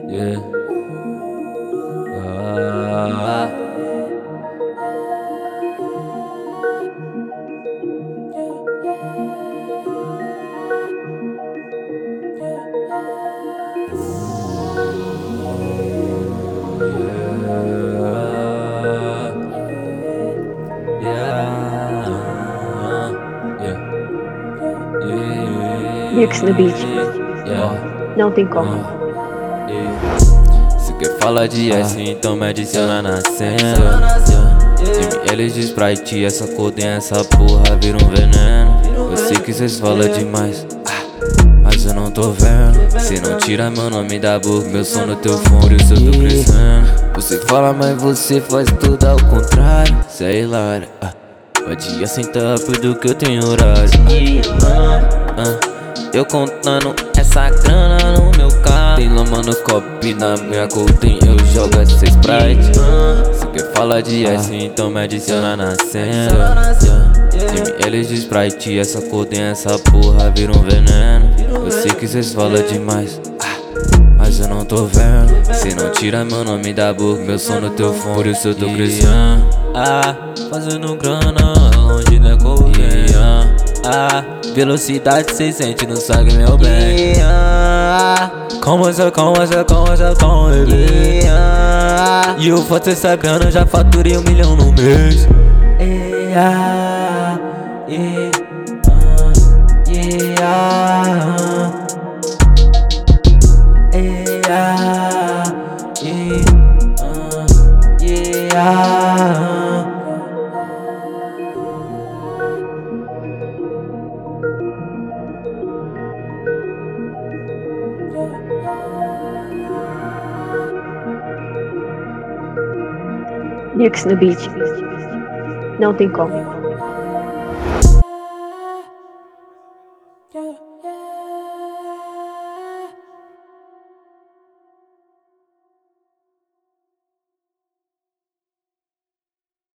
Yeah. Ah. Yeah. Yeah. Mix no beat. Yeah. Não tem como. Se quer falar de S, então me adiciona na cena. ML de Sprite, essa codeia, essa porra vira um veneno. Eu sei que cês falam demais, mas eu não tô vendo. Cê não tira meu nome da boca, meu som no teu fone, eu tô crescendo. Você fala, mas você faz tudo ao contrário. Cê é hilário, pode ir sentar do que eu tenho horário. Eu contando essa grana no meu carro. Tem lama no copo e na minha golden eu jogo essa Sprite. Se quer falar de S, então me adiciona na cena. ML de Sprite, essa codeia, essa porra vira um veneno. Eu sei que cês falam demais, mas eu não tô vendo. Cê não tira meu nome da boca, meu som no teu fone, por isso eu tô crescendo. Fazendo grana, longe da codeia. Velocidade cê sente no sangue, meu bem. Com você, bebê. E eu faço essa grana, já faturei 1 milhão no mês. Mix no beat. Não tem como.